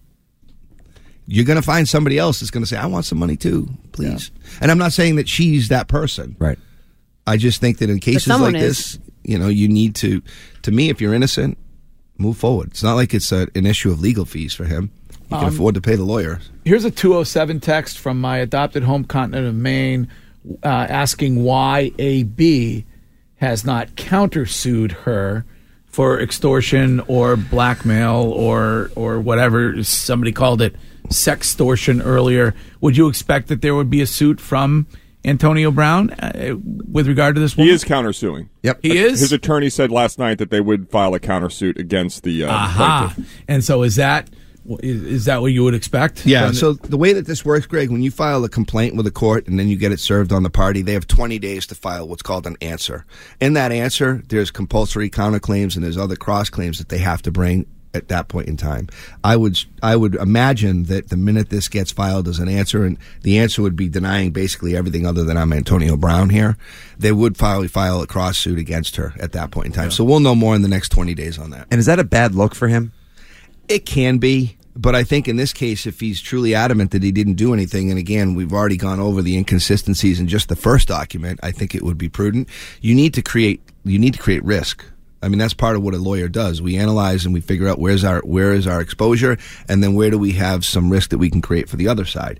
you're going to find somebody else that's going to say, I want some money too, please. Yeah. And I'm not saying that she's that person. Right. I just think that in cases like this, you need to me, if you're innocent, move forward. It's not like it's an issue of legal fees for him. He can afford to pay the lawyer. Here's a 207 text from my adopted home continent of Maine asking why AB has not countersued her for extortion or blackmail or whatever somebody called it, sextortion earlier. Would you expect that there would be a suit from Antonio Brown with regard to this woman? He is countersuing. Yep. He is? His attorney said last night that they would file a countersuit against the plaintiff. And so is that what you would expect? Yeah, so the way that this works, Greg, when you file a complaint with a court and then you get it served on the party, they have 20 days to file what's called an answer. In that answer, there's compulsory counterclaims and there's other cross-claims that they have to bring at that point in time. I would imagine that the minute this gets filed as an answer, and the answer would be denying basically everything other than I'm Antonio Brown here, they would file a cross suit against her at that point in time. Yeah. So we'll know more in the next 20 days on that. And is that a bad look for him? It can be. But I think in this case, if he's truly adamant that he didn't do anything, and again, we've already gone over the inconsistencies in just the first document, I think it would be prudent. You need to create risk. I mean, that's part of what a lawyer does. We analyze and we figure out where is our exposure, and then where do we have some risk that we can create for the other side.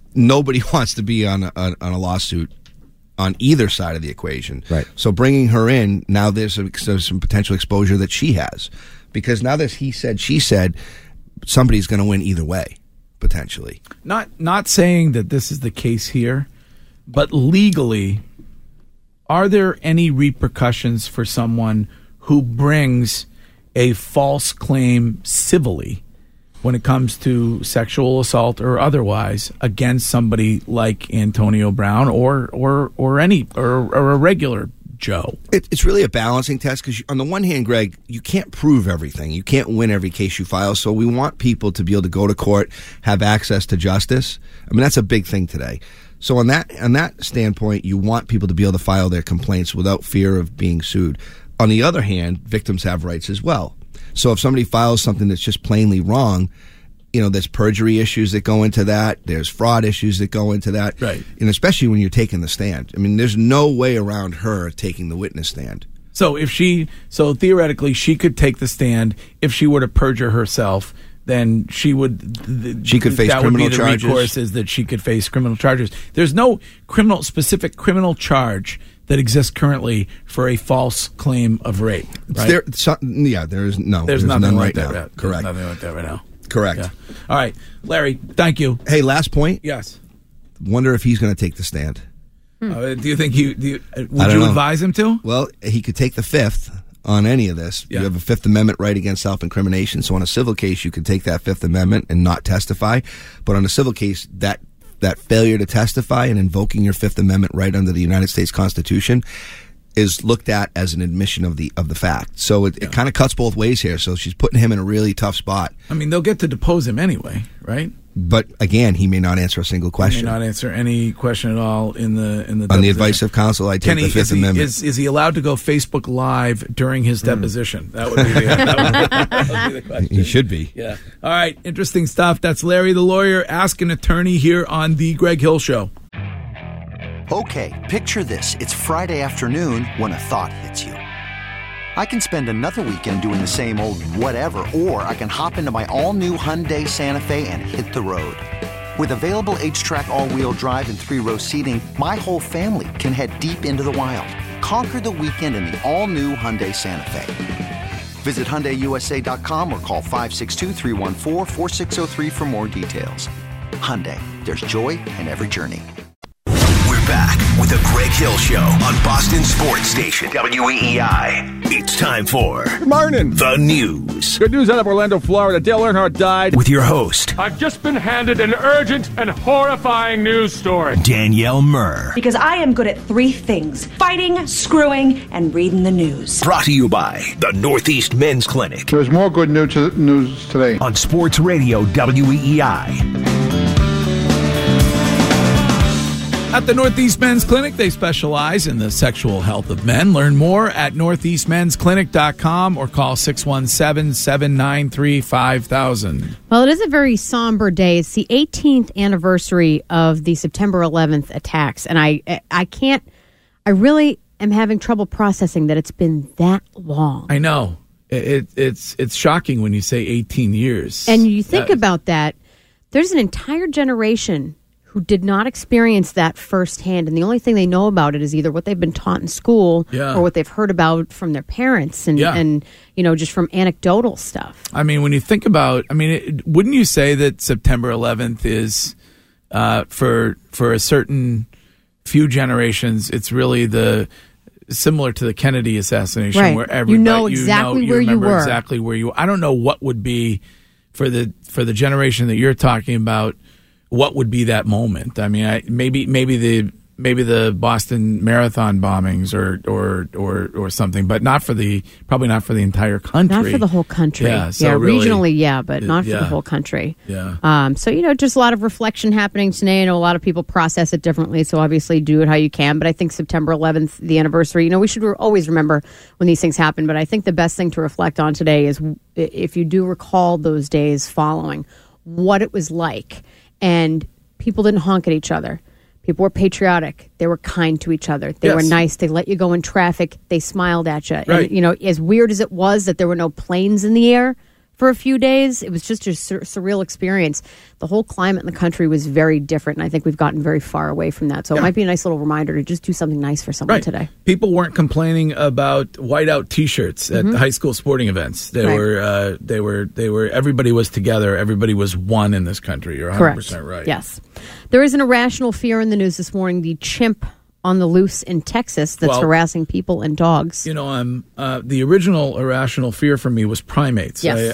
nobody wants to be on a lawsuit on either side of the equation. Right. So bringing her in, now there's some potential exposure that she has. Because now this he said, she said, somebody's going to win either way, potentially. Not saying that this is the case here, but legally, are there any repercussions for someone who brings a false claim civilly when it comes to sexual assault or otherwise against somebody like Antonio Brown or a regular Joe? It's really a balancing test because on the one hand, Greg, you can't prove everything. You can't win every case you file. So we want people to be able to go to court, have access to justice. I mean, that's a big thing today. So on that standpoint, you want people to be able to file their complaints without fear of being sued. On the other hand, victims have rights as well. So if somebody files something that's just plainly wrong, there's perjury issues that go into that. There's fraud issues that go into that. Right. And especially when you're taking the stand. I mean, there's no way around her taking the witness stand. So theoretically, she could take the stand. If she were to perjure herself, then she could face criminal charges. The recourse is that she could face criminal charges. There's no specific criminal charge that exists currently for a false claim of rape. Right? There's none right now. Correct. There's nothing like that right now. Correct. Yeah. All right, Larry, thank you. Hey, last point. Yes. Wonder if he's going to take the stand. Do you think would you advise him to? Well, he could take the fifth on any of this. Yeah. You have a Fifth Amendment right against self-incrimination. So on a civil case, you could take that Fifth Amendment and not testify. But on a civil case, that failure to testify and invoking your Fifth Amendment right under the United States Constitution is looked at as an admission of the fact. So it kind of cuts both ways here. So she's putting him in a really tough spot. I mean, they'll get to depose him anyway, right? But again, he may not answer a single question. He may not answer any question at all in the on the advice of counsel. I take the Fifth Amendment. Is he allowed to go Facebook Live during his deposition? That would be the question. He should be. Yeah. All right. Interesting stuff. That's Larry the Lawyer. Ask an Attorney here on the Greg Hill Show. Okay, picture this. It's Friday afternoon when a thought hits you. I can spend another weekend doing the same old whatever, or I can hop into my all-new Hyundai Santa Fe and hit the road. With available H-Track all-wheel drive and 3-row seating, my whole family can head deep into the wild. Conquer the weekend in the all-new Hyundai Santa Fe. Visit HyundaiUSA.com or call 562-314-4603 for more details. Hyundai, there's joy in every journey. Back with the Greg Hill Show on Boston Sports Station WEEI. It's time for Good morning. The news. Good news out of Orlando, Florida. Dale Earnhardt died. With your host, I've just been handed an urgent and horrifying news story. Danielle Murr. Because I am good at 3 things: fighting, screwing, and reading the news. Brought to you by the Northeast Men's Clinic. There's more good news today. On Sports Radio WEEI. At the Northeast Men's Clinic, they specialize in the sexual health of men. Learn more at northeastmensclinic.com or call 617-793-5000. Well, it is a very somber day. It's the 18th anniversary of the September 11th attacks. And I really am having trouble processing that it's been that long. I know. It's shocking when you say 18 years. And you think about that, there's an entire generation who did not experience that firsthand, and the only thing they know about it is either what they've been taught in school or what they've heard about from their parents and just from anecdotal stuff. I mean, when you think about, wouldn't you say that September 11th is for a certain few generations, it's really similar to the Kennedy assassination, right. where everybody you know exactly where you were. Exactly where you. I don't know what would be for the generation that you're talking about. What would be that moment? I mean, maybe the Boston Marathon bombings or something, but probably not for the entire country. Not for the whole country. Yeah, really, regionally, but not for the whole country. Yeah. So just a lot of reflection happening today. I know a lot of people process it differently, so obviously do it how you can. But I think September 11th, the anniversary, we should always remember when these things happen. But I think the best thing to reflect on today is if you do recall those days following, what it was like. And people didn't honk at each other. People were patriotic. They were kind to each other. They were nice. They let you go in traffic. They smiled at you. Right. And, as weird as it was that there were no planes in the air for a few days. It was just a surreal experience. The whole climate in the country was very different, and I think we've gotten very far away from that. So it might be a nice little reminder to just do something nice for someone today. People weren't complaining about whiteout T-shirts at high school sporting events. They were. Everybody was together. Everybody was one in this country. You're 100% right. Yes, there is an irrational fear in the news this morning. The chimp on the loose in Texas that's harassing people and dogs. You know, the original irrational fear for me was primates. Yes.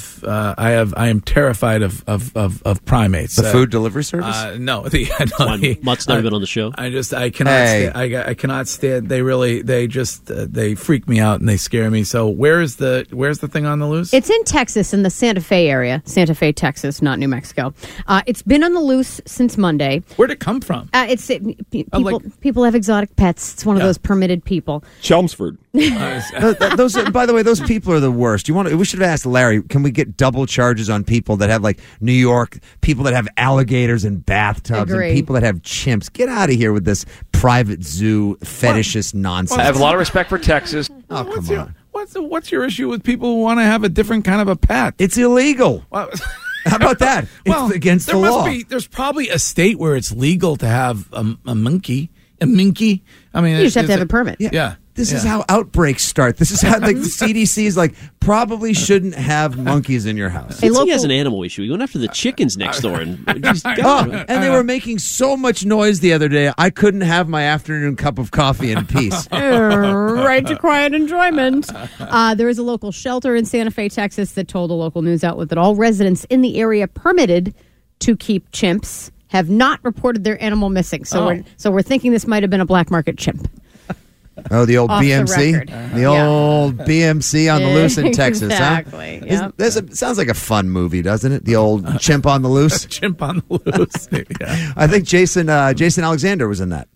I am terrified of primates. The food delivery service? No. Mutt's never been on the show. I cannot stand. They freak me out and they scare me. So where's the thing on the loose? It's in Texas, in the Santa Fe area. Santa Fe, Texas, not New Mexico. It's been on the loose since Monday. Where'd it come from? People have exotic pets. It's one of those permitted people. Chelmsford. Those, by the way, those people are the worst. We should have asked Larry, can we get double charges on people that have, like, New York, people that have alligators in bathtubs, and people that have chimps? Get out of here with this private zoo fetishist nonsense. I have a lot of respect for Texas. Oh, come on. What's your issue with people who want to have a different kind of a pet? It's illegal. How about that? It's against the law. There's probably a state where it's legal to have a monkey. A minky? I mean, you just have to have a permit. Yeah. This is how outbreaks start. This is how the CDC is like, probably shouldn't have monkeys in your house. He has an animal issue. He went after the chickens next door. And they were making so much noise the other day, I couldn't have my afternoon cup of coffee in peace. Right to quiet enjoyment. There is a local shelter in Santa Fe, Texas, that told a local news outlet that all residents in the area permitted to keep chimps have not reported their animal missing. So we're thinking this might have been a black market chimp. Oh, the old Off BMC? the old BMC on the loose in Texas, exactly. huh? Exactly. Sounds like a fun movie, doesn't it? The old Chimp on the Loose. Chimp on the Loose. Yeah. I think Jason Alexander was in that.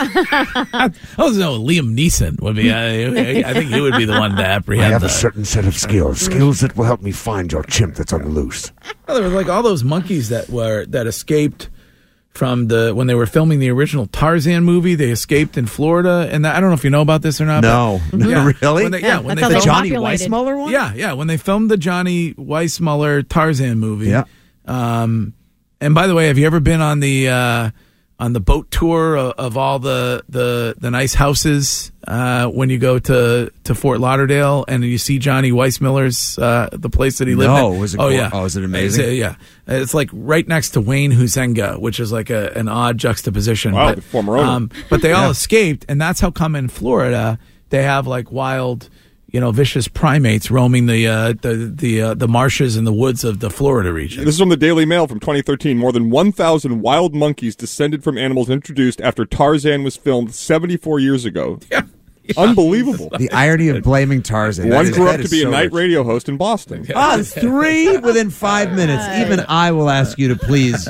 Liam Neeson would be. I think he would be the one to apprehend. I have a certain set of skills that will help me find your chimp that's on the loose. Well, there were like all those monkeys that escaped from when they were filming the original Tarzan movie. They escaped in Florida, and I don't know if you know about this or not. No, really? When they the Johnny Weissmuller one. Yeah, when they filmed the Johnny Weissmuller Tarzan movie. Yeah. And by the way, have you ever been on the boat tour of all the nice houses when you go to Fort Lauderdale and you see Johnny Weissmuller's the place that he lived in? No, was it? Is it amazing? Yeah, it's like right next to Wayne Huizenga, which is like an odd juxtaposition. Wow, but, the former owner. But they all escaped, and that's how come in Florida they have like wild, vicious primates roaming the marshes and the woods of the Florida region. This is from the Daily Mail from 2013. More than 1,000 wild monkeys descended from animals introduced after Tarzan was filmed 74 years ago. Yeah. Unbelievable. The irony of blaming Tarzan. One grew up to be a night radio host in Boston. 3 within 5 minutes. Even I will ask you to please.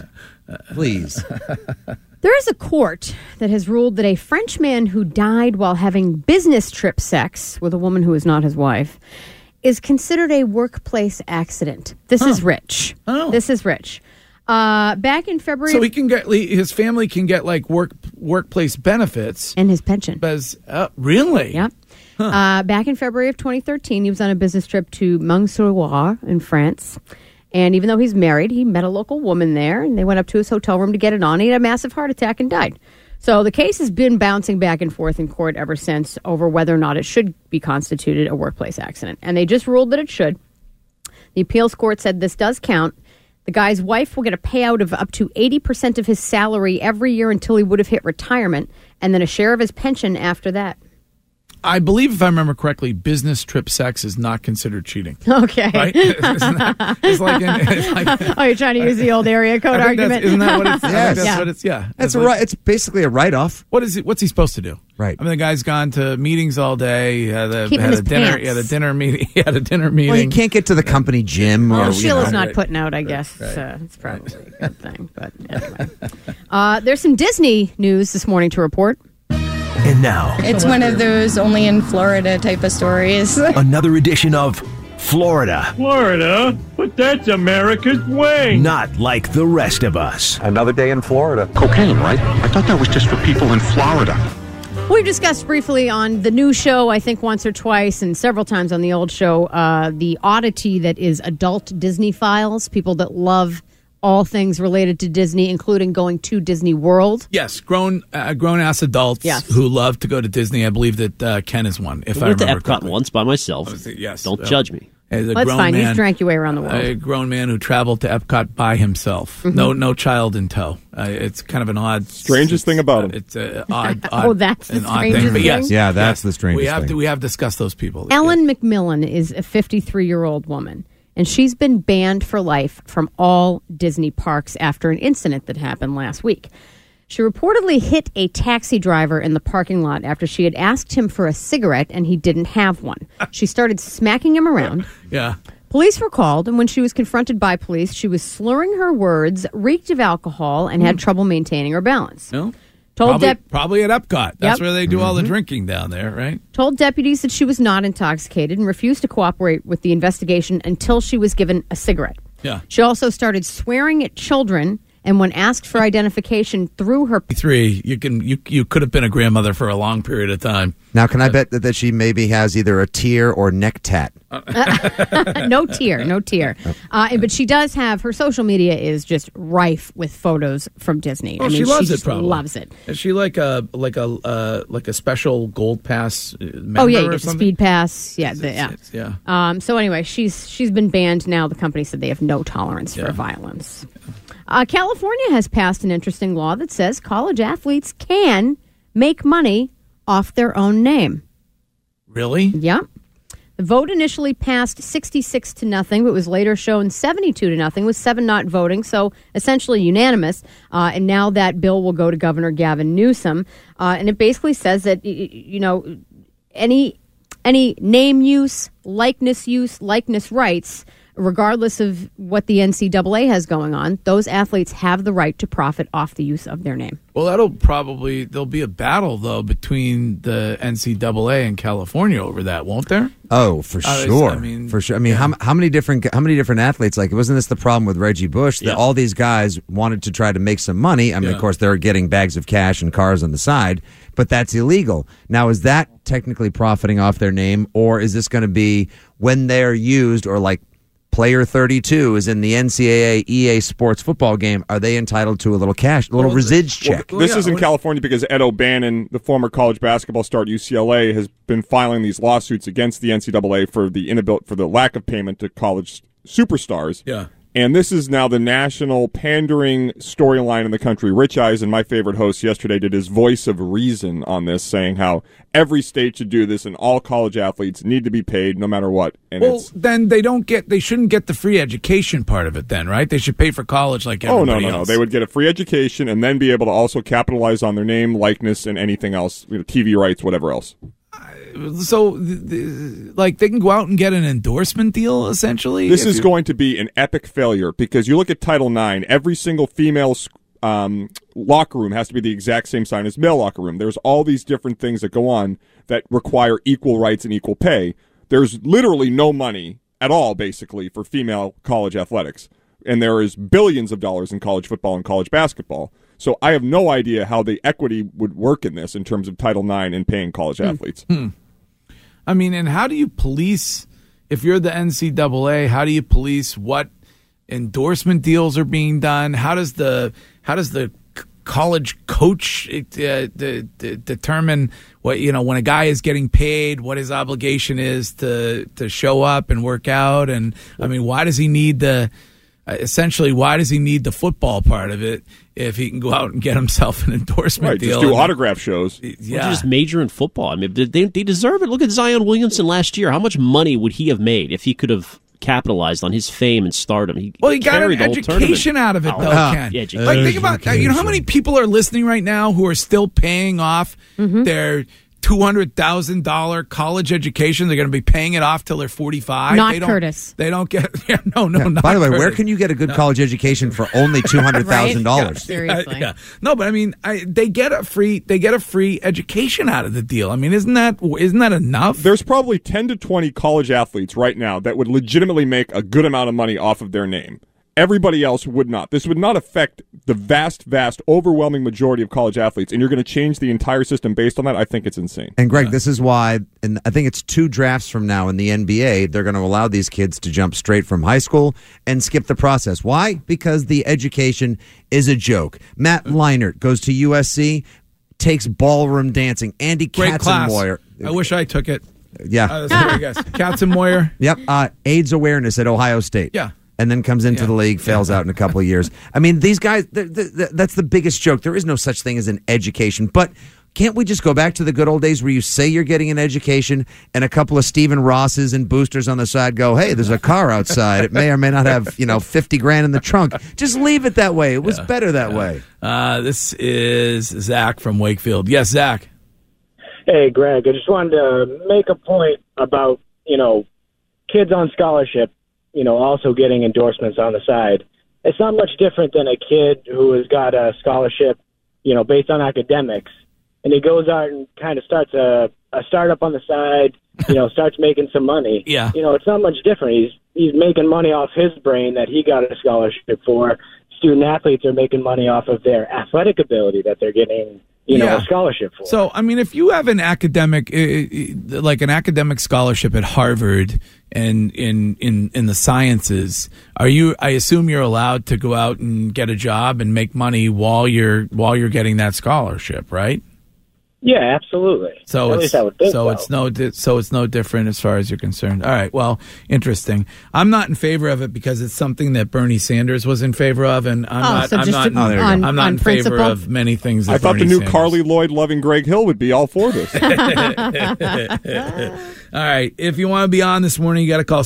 There is a court that has ruled that a French man who died while having business trip sex with a woman who is not his wife is considered a workplace accident. This is rich. Oh. This is rich. Back in February... So his family can get like workplace benefits. And his pension. Really? Yep. Back in February of 2013, he was on a business trip to Meung-sur-Loire in France. And even though he's married, he met a local woman there, and they went up to his hotel room to get it on. He had a massive heart attack and died. So the case has been bouncing back and forth in court ever since over whether or not it should be constituted a workplace accident. And they just ruled that it should. The appeals court said this does count. The guy's wife will get a payout of up to 80% of his salary every year until he would have hit retirement, and then a share of his pension after that. I believe, if I remember correctly, business trip sex is not considered cheating. Okay. Right? It's like oh, you're trying to use the old area code argument? Isn't that what it's? Yes. That's what it's. Yeah. That's right. It's basically a write-off. What's he supposed to do? Right. I mean, the guy's gone to meetings all day. He had a his dinner. pants. He had a dinner meeting. He had a dinner meeting. Well, he can't get to the company gym. Well, or, Sheila's not putting out, I guess. Right. It's probably a good thing. But anyway. There's some Disney news this morning to report. And now, it's one of those only in Florida type of stories. another edition of Florida. Florida? But that's America's way. Not like the rest of us. Another day in Florida. Cocaine, right? I thought that was just for people in Florida. We've discussed briefly on the new show, I think once or twice, and several times on the old show, the oddity that is adult Disney files, people that love all things related to Disney, including going to Disney World. Yes, grown-ass adults who love to go to Disney. I believe that Ken is one, if I remember I went to Epcot correctly. once by myself. Yes. Don't judge me. That's fine. You've drank your way around the world. A grown man who traveled to Epcot by himself. Mm-hmm. No child in tow. It's kind of an odd... Strangest thing about him. It's an odd Oh, that's the an odd strangest thing. But yes, thing? Yeah, that's the strangest thing. We have discussed those people. Ellen McMillan is a 53-year-old woman, and she's been banned for life from all Disney parks after an incident that happened last week. She reportedly hit a taxi driver in the parking lot after she had asked him for a cigarette and he didn't have one. She started smacking him around. Yeah. Police were called, and when she was confronted by police, she was slurring her words, reeked of alcohol, and had trouble maintaining her balance. No? Told Probably at Epcot. That's Yep. where they do all the drinking down there, right? Told deputies that she was not intoxicated and refused to cooperate with the investigation until she was given a cigarette. Yeah. She also started swearing at children, and when asked for identification through her... You could have been a grandmother for a long period of time. Now, can I bet that she maybe has either a tear or neck tat? No tear. But she does have... Her social media is just rife with photos from Disney. Oh, I mean, she loves just it, probably. loves it. Is she like a special gold pass member? Oh, yeah, you or get the something? speed pass. Yeah, Yeah. So anyway, she's been banned now. The company said they have no tolerance for violence. California has passed an interesting law that says college athletes can make money off their own name. Really? Yep. The vote initially passed 66-0, but was later shown 72-0, with 7 not voting, so essentially unanimous. And now that bill will go to Governor Gavin Newsom. And it basically says that, any name use, likeness rights, regardless of what the NCAA has going on, those athletes have the right to profit off the use of their name. Well, there'll be a battle, though, between the NCAA and California over that, won't there? Oh, for sure. For sure. I mean, how many different athletes? Like, wasn't this the problem with Reggie Bush that all these guys wanted to try to make some money? I mean, of course, they're getting bags of cash and cars on the side, but that's illegal. Now, is that technically profiting off their name, or is this going to be when they're used, or like Player 32 is in the NCAA EA Sports football game? Are they entitled to a little cash, a little residual check? This is in California because Ed O'Bannon, the former college basketball star at UCLA, has been filing these lawsuits against the NCAA for the lack of payment to college superstars. Yeah. And this is now the national pandering storyline in the country. Rich Eisen, my favorite host, yesterday did his voice of reason on this, saying how every state should do this and all college athletes need to be paid no matter what. And then they shouldn't get the free education part of it then, right? They should pay for college like everybody else. No. They would get a free education and then be able to also capitalize on their name, likeness, and anything else, TV rights, whatever else. So, they can go out and get an endorsement deal, essentially? This is going to be an epic failure because you look at Title IX, every single female locker room has to be the exact same size as male locker room. There's all these different things that go on that require equal rights and equal pay. There's literally no money at all, basically, for female college athletics. And there is billions of dollars in college football and college basketball. So I have no idea how the equity would work in this in terms of Title IX and paying college athletes. I mean, and how do you police, if you're the NCAA, how do you police what endorsement deals are being done? How does the college coach determine what, when a guy is getting paid, what his obligation is to show up and work out? And I mean, why does he need the football part of it if he can go out and get himself an endorsement deal? Just do autograph shows. Yeah. Just major in football. I mean, they deserve it. Look at Zion Williamson last year. How much money would he have made if he could have capitalized on his fame and stardom? He got an education out of it, though, Ken. Yeah, think about that. You know how many people are listening right now who are still paying off their $200,000 college education? They're going to be paying it off till they're 45. Curtis. They don't get. Not By the way, Curtis. where can you get a good college education for only $200,000? Seriously. Yeah. No, but I mean, they get a free education out of the deal. I mean, isn't that enough? There's probably 10 to 20 college athletes right now that would legitimately make a good amount of money off of their name. Everybody else would not. This would not affect the vast, overwhelming majority of college athletes, and you're going to change the entire system based on that. I think it's insane. And Greg, this is why, and I think it's 2 drafts from now in the NBA, they're going to allow these kids to jump straight from high school and skip the process. Why? Because the education is a joke. Matt Leinart goes to USC, takes ballroom dancing. Andy Great class. Katzenmoyer. I wish I took it. Yeah. That's what I guess. Katzenmoyer. Yep. AIDS awareness at Ohio State. Yeah. And then comes into the league, fails out in a couple of years. I mean, these guys, that's the biggest joke. There is no such thing as an education. But can't we just go back to the good old days where you say you're getting an education and a couple of Stephen Rosses and boosters on the side go, hey, there's a car outside. It may or may not have, $50,000 in the trunk. Just leave it that way. It was better that way. This is Zach from Wakefield. Yes, Zach. Hey, Greg, I just wanted to make a point about, kids on scholarship, also getting endorsements on the side. It's not much different than a kid who has got a scholarship, based on academics, and he goes out and kind of starts a startup on the side, starts making some money. Yeah. It's not much different. He's making money off his brain that he got a scholarship for. Student athletes are making money off of their athletic ability that they're getting, a scholarship for. So, I mean, if you have an academic, like an academic scholarship at Harvard and in the sciences, I assume you're allowed to go out and get a job and make money while you're getting that scholarship, right? Yeah, absolutely. So At least I would think so. it's no different as far as you're concerned. All right. Well, interesting. I'm not in favor of it because it's something that Bernie Sanders was in favor of, and I'm not in favor of many things. That I thought Bernie the new Sanders. Carly Lloyd loving Greg Hill would be all for this. All right. If you want to be on this morning, you got to call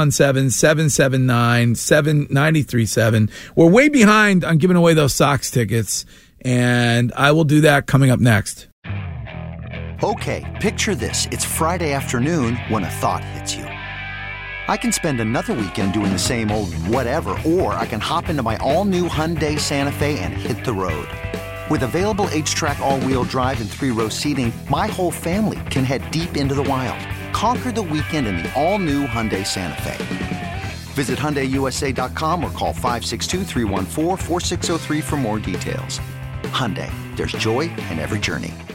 617-779-7937. We're way behind on giving away those Sox tickets, and I will do that coming up next. Okay, picture this. It's Friday afternoon when a thought hits you. I can spend another weekend doing the same old whatever, or I can hop into my all-new Hyundai Santa Fe and hit the road. With available H-Track all-wheel drive and 3-row seating, my whole family can head deep into the wild. Conquer the weekend in the all-new Hyundai Santa Fe. Visit HyundaiUSA.com or call 562-314-4603 for more details. Hyundai, there's joy in every journey.